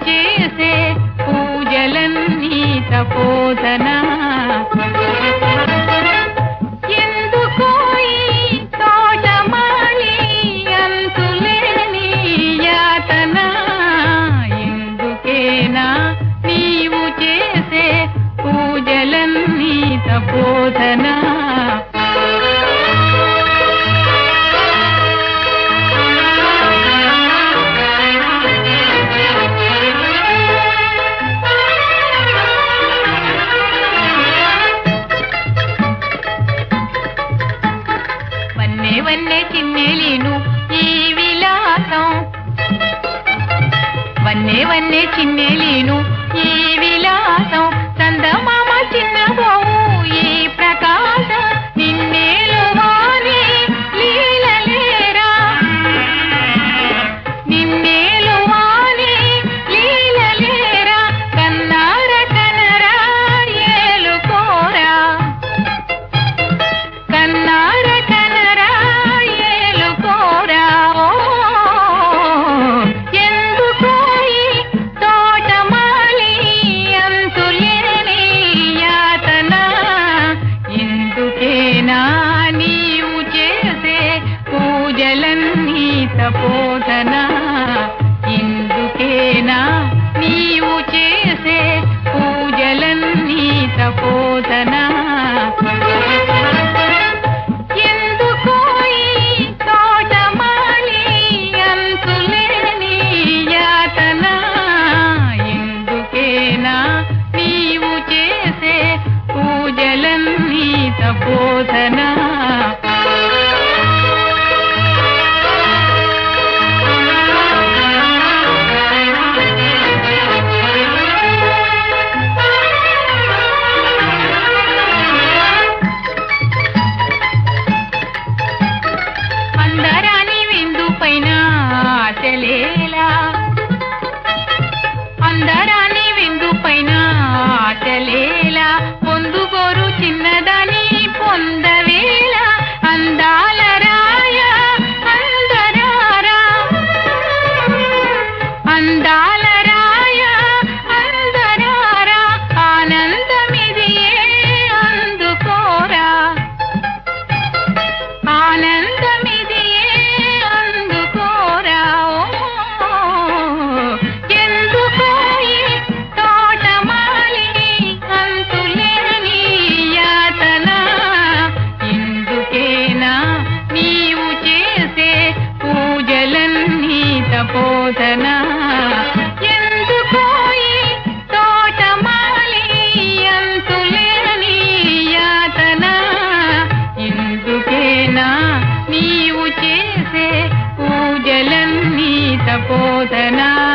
చేసే పూజలన్నీ తపోధనా ఎందుకో ఈ తోటమాలి అంతులేని యాతన ఎందుకేనా నీవు చేసే పూజలన్నీ తపోధనా వన్నే చిన్నెలీను ఈ విలాసం వన్నే చిన్నెలీను ఈ విలాసం చందమామ చిన్నబోవు ఈ ప్రకాశం నిన్నేలువాని లీలలేరా నిన్నేలువాని లీలలేరా కన్నార కనరా ఏలుకోరా కన్నార నీవు చేసే పూజలన్నీ తపోధనా ఇందుకేనా నీవు చేసే పూజలన్నీ తపోధనా ఎందుకో ఈ తోటమాలి అంతులేని యాతన ఎందుకేనా నీవు చేసే పూజలన్నీ తపోధనా అందరాని విందు పైన ఆశలేలా అందరాని విందు పైన ఆశలేలా పొందుగోరు చిన్నదాని పొందవేళ అందాల రాయ అందరారా అందాల రాయ అందరారా ఆనందమిదియే అందుకోరా ఆనందమిదియే అందుకోరా ఎందుకో ఈ తోటమాలి అంతులేని యాతన ఎందుకేనా నీవు చేసే పూజలన్నీ తపోధనా ఎందుకో ఈ తోటమాలి అంతులేని యాతన ఎందుకేనా నీవు చేసే పూజలన్నీ తపోధనా